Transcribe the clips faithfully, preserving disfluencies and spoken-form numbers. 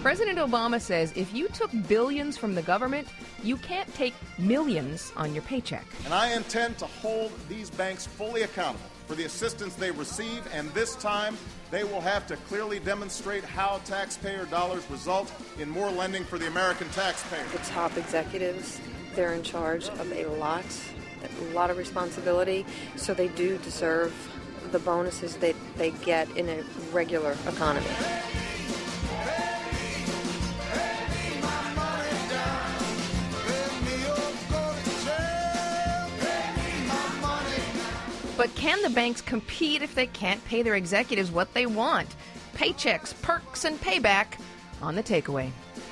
President Obama says if you took billions from the government, you can't take millions on your paycheck. And I intend to hold these banks fully accountable for the assistance they receive, and this time they will have to clearly demonstrate how taxpayer dollars result in more lending for the American taxpayer. The top executives, they're in charge of a lot, a lot of responsibility, so they do deserve the bonuses that they get in a regular economy. But can the banks compete if they can't pay their executives what they want? Paychecks, perks, and payback on The Takeaway.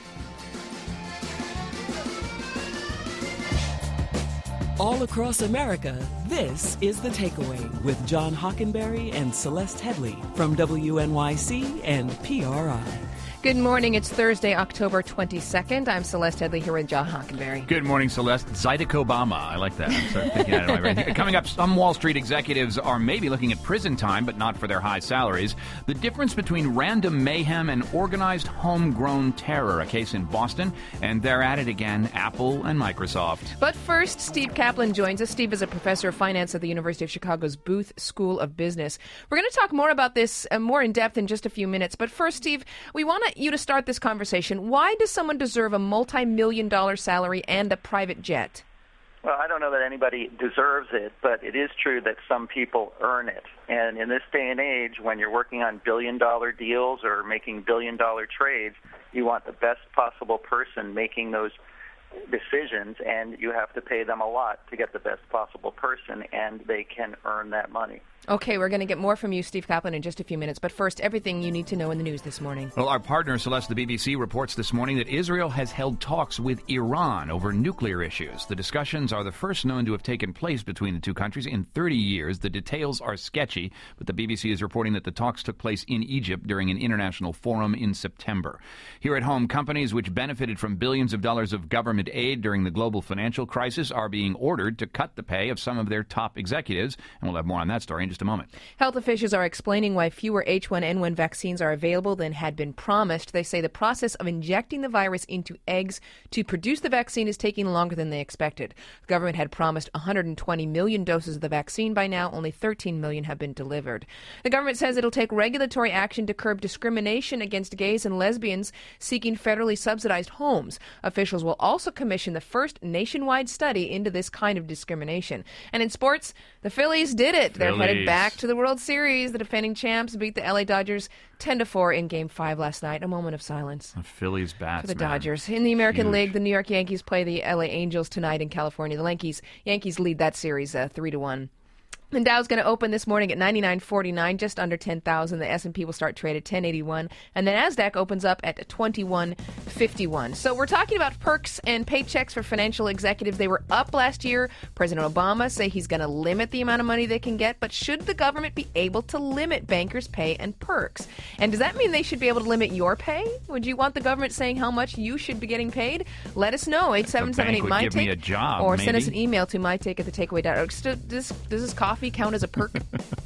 All across America, this is The Takeaway with John Hockenberry and Celeste Headley from W N Y C and P R I. Good morning. It's Thursday, October twenty-second. I'm Celeste Headley here with John Hockenberry. Good morning, Celeste. Zydeco Obama. I like that. I'm sort of thinking out of my brain. Coming up, some Wall Street executives are maybe looking at prison time, but not for their high salaries. The difference between random mayhem and organized homegrown terror, a case in Boston. And they're at it again, Apple and Microsoft. But first, Steve Kaplan joins us. Steve is a professor of finance at the University of Chicago's Booth School of Business. We're going to talk more about this uh, more in depth in just a few minutes. But first, Steve, we want to you to start this conversation. Why does someone deserve a multi-million dollar salary and a private jet? Well, I don't know that anybody deserves it, but it is true that some people earn it. And in this day and age, when you're working on billion-dollar deals or making billion-dollar trades, you want the best possible person making those decisions, and you have to pay them a lot to get the best possible person, and they can earn that money. Okay, we're going to get more from you, Steve Kaplan, in just a few minutes. But first, everything you need to know in the news this morning. Well, our partner, Celeste, the B B C, reports this morning that Israel has held talks with Iran over nuclear issues. The discussions are the first known to have taken place between the two countries in thirty years. The details are sketchy, but the B B C is reporting that the talks took place in Egypt during an international forum in September. Here at home, companies which benefited from billions of dollars of government aid during the global financial crisis are being ordered to cut the pay of some of their top executives. And we'll have more on that story in just a moment. Health officials are explaining why fewer H one N one vaccines are available than had been promised. They say the process of injecting the virus into eggs to produce the vaccine is taking longer than they expected. The government had promised one hundred twenty million doses of the vaccine by now. Only thirteen million have been delivered. The government says it'll take regulatory action to curb discrimination against gays and lesbians seeking federally subsidized homes. Officials will also commission the first nationwide study into this kind of discrimination. And in sports, the Phillies did it. They're Phillies. headed back to the World Series. The defending champs beat the L A Dodgers ten to four in Game five last night. A moment of silence The Phillies bats, for the man. Dodgers. In the American Huge. League, the New York Yankees play the L A Angels tonight in California. The Yankees, Yankees lead that series uh, three to one. The Dow's going to open this morning at ninety-nine forty-nine, just under ten thousand. The S and P will start trade at ten eighty-one, and the Nasdaq opens up at twenty-one fifty-one. So we're talking about perks and paychecks for financial executives. They were up last year. President Obama say he's going to limit the amount of money they can get, but should the government be able to limit bankers' pay and perks? And does that mean they should be able to limit your pay? Would you want the government saying how much you should be getting paid? Let us know, eight seven seven eight would my give me take, a job, or send us maybe. an email to mytake at the takeaway dot org. Does this, does this coffee count as a perk?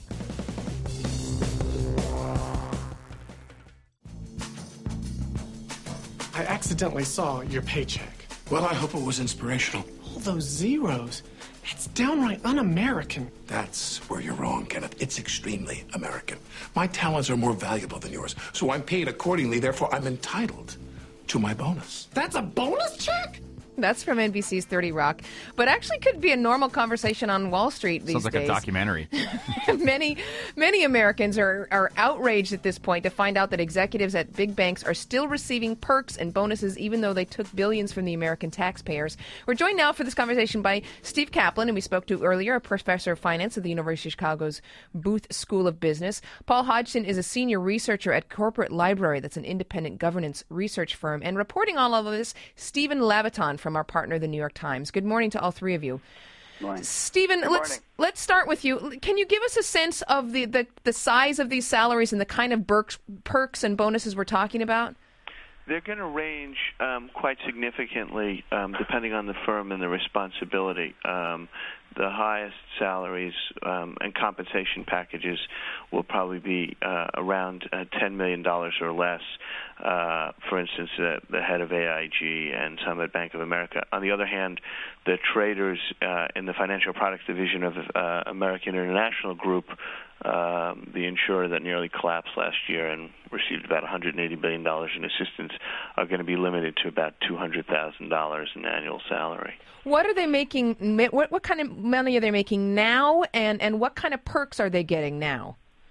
I accidentally saw your paycheck. Well, I hope it was inspirational. All those zeros. That's downright un-American. That's where you're wrong, Kenneth. It's extremely American. My talents are more valuable than yours, so I'm paid accordingly. Therefore, I'm entitled to my bonus. That's a bonus check? That's from N B C's thirty Rock, but actually could be a normal conversation on Wall Street these Sounds like days. a documentary. many, many Americans are, are outraged at this point to find out that executives at big banks are still receiving perks and bonuses even though they took billions from the American taxpayers. We're joined now for this conversation by Steve Kaplan, and we spoke to earlier, a professor of finance at the University of Chicago's Booth School of Business. Paul Hodgson is a senior researcher at Corporate Library, that's an independent governance research firm. And reporting all of this, Stephen Labaton from our partner, the New York Times. Good morning to all three of you. Morning. Stephen, Good let's morning. let's start with you. Can you give us a sense of the, the, the size of these salaries and the kind of perks, perks and bonuses we're talking about? They're going to range um, quite significantly um, depending on the firm and the responsibility. Um, the highest salaries um, and compensation packages will probably be uh, around uh, ten million dollars or less. Uh, for instance, uh, the head of A I G and some at Bank of America. On the other hand, the traders uh, in the financial products division of uh, American International Group, um, the insurer that nearly collapsed last year and received about one hundred eighty billion dollars in assistance, are going to be limited to about two hundred thousand dollars in annual salary. What are they making? What, what kind of money are they making now, and, and what kind of perks are they getting now?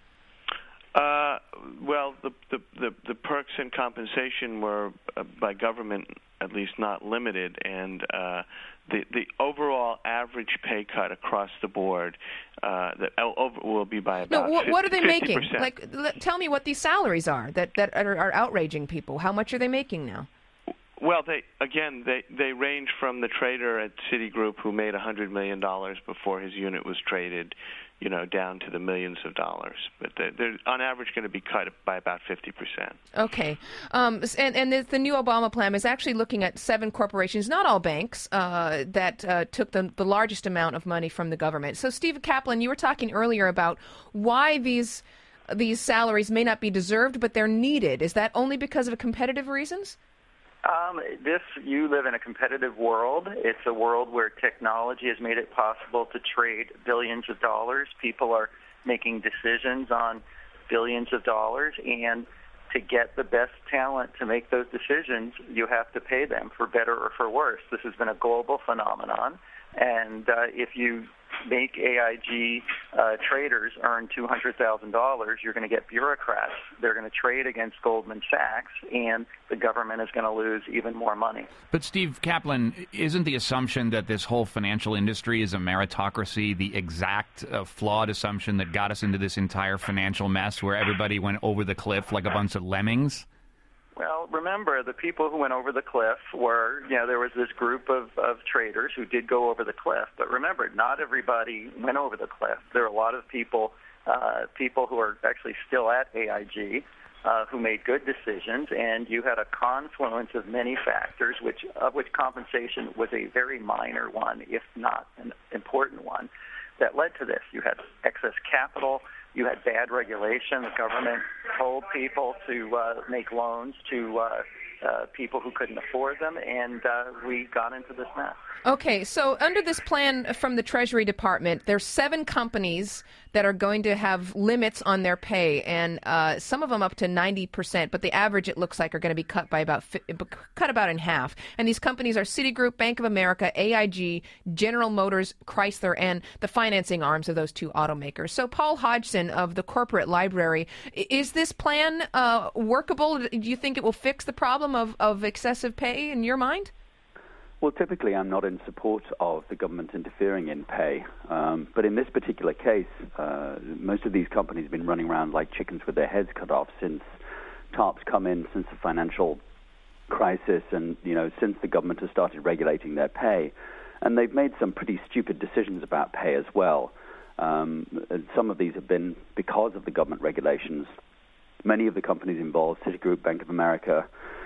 Uh, well, the, the, the, the perks and compensation were, uh, by government, at least not limited, and uh, the, the overall average pay cut across the board uh, that over, will be by about no, what, what are they fifty percent. making? Like, let, tell me what these salaries are that, that are, are outraging people. How much are they making now? Well, they again, they, they range from the trader at Citigroup who made one hundred million dollars before his unit was traded, you know, down to the millions of dollars. But they're, they're on average going to be cut by about fifty percent. Okay. Um, and and the, the new Obama plan is actually looking at seven corporations, not all banks, uh, that uh, took the, the largest amount of money from the government. So, Steve Kaplan, you were talking earlier about why these these salaries may not be deserved, but they're needed. Is that only because of competitive reasons? Um, this, you live in a competitive world. It's a world where technology has made it possible to trade billions of dollars. People are making decisions on billions of dollars, and to get the best talent to make those decisions, you have to pay them for better or for worse. This has been a global phenomenon, and uh, if you make A I G uh, traders earn two hundred thousand dollars, you're going to get bureaucrats. They're going to trade against Goldman Sachs, and the government is going to lose even more money. But, Steve Kaplan, isn't the assumption that this whole financial industry is a meritocracy the exact uh, flawed assumption that got us into this entire financial mess where everybody went over the cliff like a bunch of lemmings? Well, remember, the people who went over the cliff were, you know, there was this group of, of traders who did go over the cliff. But remember, not everybody went over the cliff. There are a lot of people, uh, people who are actually still at A I G uh, who made good decisions, and you had a confluence of many factors, which of which compensation was a very minor one, if not an important one, that led to this. You had excess capital. You had bad regulation. The government told people to uh, make loans to uh, uh, people who couldn't afford them, and uh, we got into this mess. Okay, so under this plan from the Treasury Department, there's seven companies that are going to have limits on their pay, and uh, some of them up to ninety percent, but the average, it looks like, are going to be cut by about cut about in half. And these companies are Citigroup, Bank of America, A I G, General Motors, Chrysler, and the financing arms of those two automakers. So, Paul Hodgson of the Corporate Library, is this plan uh, workable? Do you think it will fix the problem of, of excessive pay in your mind? Well, typically I'm not in support of the government interfering in pay, um, but in this particular case, uh, most of these companies have been running around like chickens with their heads cut off since TARP's come in, since the financial crisis, and you know, since the government has started regulating their pay, and they've made some pretty stupid decisions about pay as well. Um, some of these have been because of the government regulations. Many of the companies involved, Citigroup, Bank of America,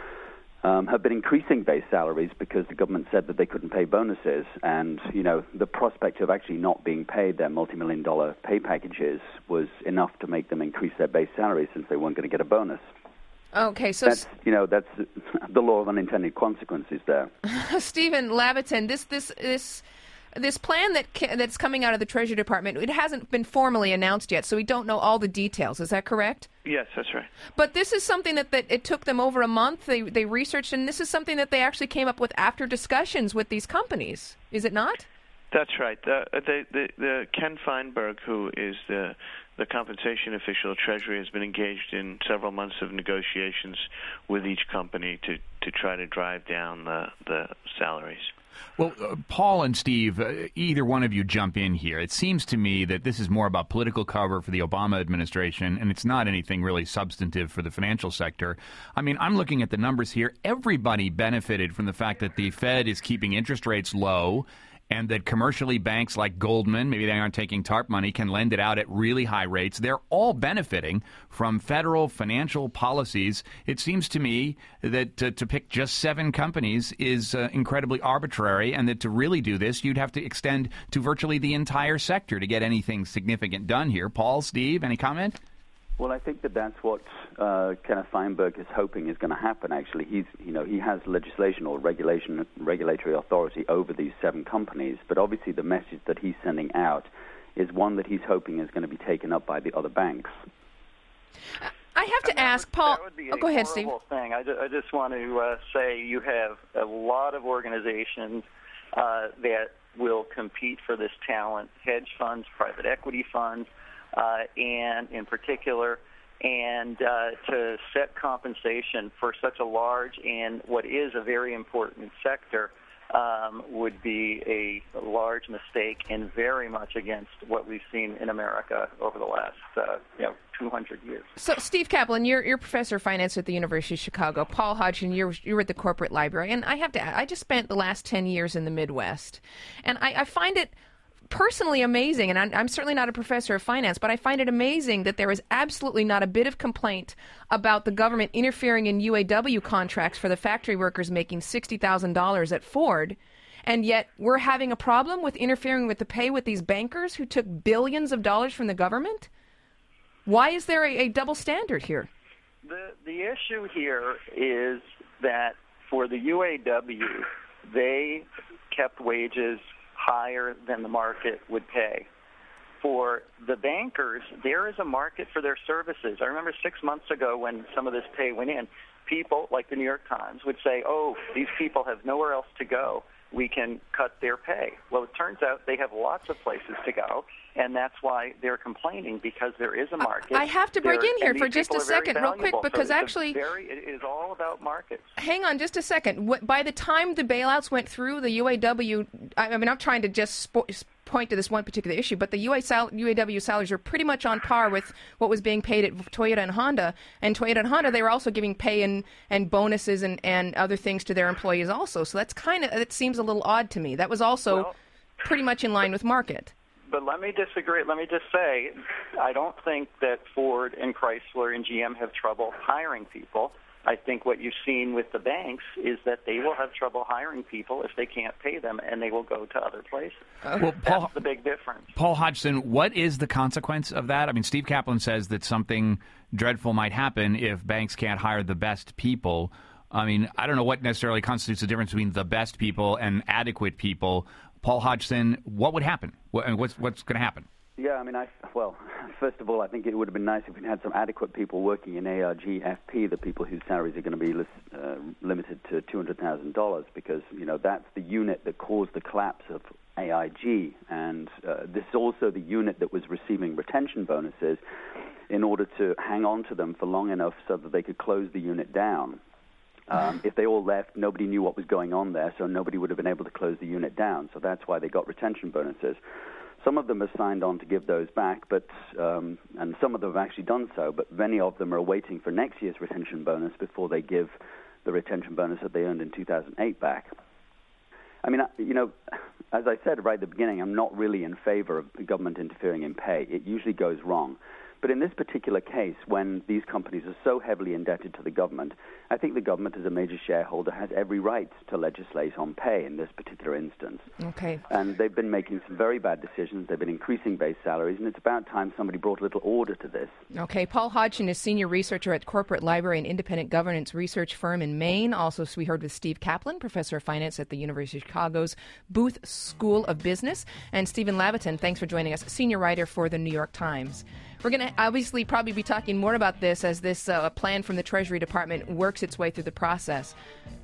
Um, have been increasing base salaries because the government said that they couldn't pay bonuses. And, you know, the prospect of actually not being paid their multi-million dollar pay packages was enough to make them increase their base salaries since they weren't going to get a bonus. Okay, so... That's, you know, that's the law of unintended consequences there. Stephen Labaton, this this this... This plan that ca- that's coming out of the Treasury Department, it hasn't been formally announced yet, so we don't know all the details. Is that correct? Yes, that's right. But this is something that, that it took them over a month. They they researched, and this is something that they actually came up with after discussions with these companies. Is it not? That's right. The, the, the, the Ken Feinberg, who is the the compensation official at Treasury, has been engaged in several months of negotiations with each company to, to try to drive down the, the salaries. Well, uh, Paul and Steve, uh, either one of you jump in here. It seems to me that this is more about political cover for the Obama administration, and it's not anything really substantive for the financial sector. I mean, I'm looking at the numbers here. Everybody benefited from the fact that the Fed is keeping interest rates low, and that commercially banks like Goldman, maybe they aren't taking TARP money, can lend it out at really high rates. They're all benefiting from federal financial policies. It seems to me that uh, to pick just seven companies is uh, incredibly arbitrary, and that to really do this, you'd have to extend to virtually the entire sector to get anything significant done here. Paul, Steve, any comment? Well, I think that that's what uh, Kenneth Feinberg is hoping is going to happen. Actually, he's, you know, he has legislation or regulation, regulatory authority over these seven companies. But obviously, the message that he's sending out is one that he's hoping is going to be taken up by the other banks. I have to ask, Paul. That would be oh, go ahead, Steve. Thing. I, just, I just want to uh, say you have a lot of organizations uh, that will compete for this talent: hedge funds, private equity funds. Uh, and in particular, and uh, to set compensation for such a large and what is a very important sector um, would be a large mistake and very much against what we've seen in America over the last uh, you know, two hundred years. So, Steve Kaplan, you're, you're professor of finance at the University of Chicago. Paul Hodgson, you're, you're at the corporate library. And I have to I just spent the last ten years in the Midwest. And I, I find it personally amazing, and I'm, I'm certainly not a professor of finance, but I find it amazing that there is absolutely not a bit of complaint about the government interfering in U A W contracts for the factory workers making sixty thousand dollars at Ford, and yet we're having a problem with interfering with the pay with these bankers who took billions of dollars from the government? Why is there a, a double standard here? The, the issue here is that for the U A W, they kept wages higher than the market would pay. For the bankers, there is a market for their services. I remember six months ago when some of this pay went in, people like the New York Times would say, oh, these people have nowhere else to go. We can cut their pay. Well, it turns out they have lots of places to go, and that's why they're complaining, because there is a market. I have to break there, in here for just a second, real quick, because so actually very, it is all about markets. Hang on just a second. By the time the bailouts went through, the U A W, I mean, I'm trying to just spo- point to this one particular issue, but the U A sal- U A W salaries were pretty much on par with what was being paid at Toyota and Honda. And Toyota and Honda, they were also giving pay and, and bonuses and, and other things to their employees also. So that's kind of, it seems a little odd to me. That was also well, pretty much in line with market. But let me disagree. Let me just say, I don't think that Ford and Chrysler and G M have trouble hiring people. I think what you've seen with the banks is that they will have trouble hiring people if they can't pay them, and they will go to other places. Uh, well, Paul, That's the big difference. Paul Hodgson, what is the consequence of that? I mean, Steve Kaplan says that something dreadful might happen if banks can't hire the best people. I mean, I don't know what necessarily constitutes the difference between the best people and adequate people. Paul Hodgson, what would happen? What's, what's going to happen? Yeah, I mean, I, well, first of all, I think it would have been nice if we had some adequate people working in A R G F P, the people whose salaries are going to be list, uh, limited to two hundred thousand dollars, because, you know, that's the unit that caused the collapse of A I G. And uh, this is also the unit that was receiving retention bonuses in order to hang on to them for long enough so that they could close the unit down. Um, if they all left, nobody knew what was going on there, so nobody would have been able to close the unit down. So that's why they got retention bonuses. Some of them have signed on to give those back, but um, and some of them have actually done so, but many of them are waiting for next year's retention bonus before they give the retention bonus that they earned in two thousand eight back. I mean, you know, as I said right at the beginning, I'm not really in favor of the government interfering in pay. It usually goes wrong. But in this particular case, when these companies are so heavily indebted to the government, I think the government, as a major shareholder, has every right to legislate on pay in this particular instance. Okay. And they've been making some very bad decisions. They've been increasing base salaries, and it's about time somebody brought a little order to this. Okay. Paul Hodgson is senior researcher at Corporate Library, an independent governance research firm in Maine. Also, we heard with Steve Kaplan, professor of finance at the University of Chicago's Booth School of Business. And Stephen Labaton, thanks for joining us, senior writer for the New York Times. We're going to obviously probably be talking more about this as this uh, plan from the Treasury Department works its way through the process.